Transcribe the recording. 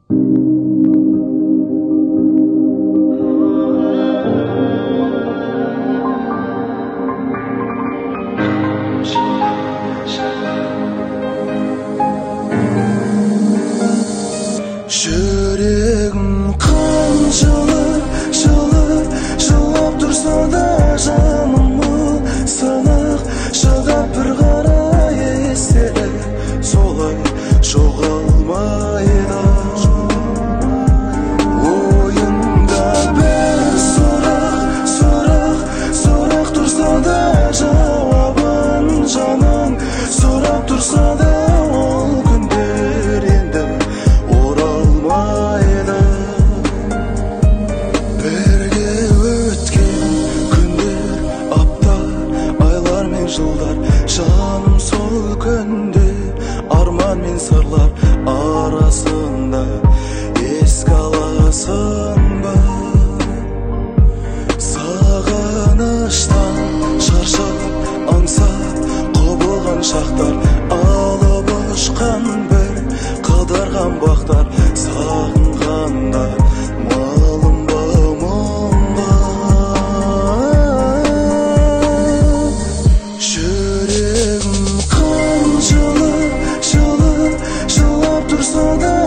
Жүрегім қаншалар жылап тұрса да жаным сынық шыдап бір қара естері солай жоғалмайды. Ойымда бір сұрақ тұрса да жауабын жаным сұрап тұрса да ол күндер енді оралмайды. Бірге өткен күндер, апта, айлар мен жылдар, жаным сол күнде арман мен сырлар арасында еске аласың ба? Сағыныштан шаршап аңсап құбылған шақтар, алып ұшқан бір қыдырған бақтар, сағынғанда малым ба мұңға. Жүрегім қаншалар жылап тұрса да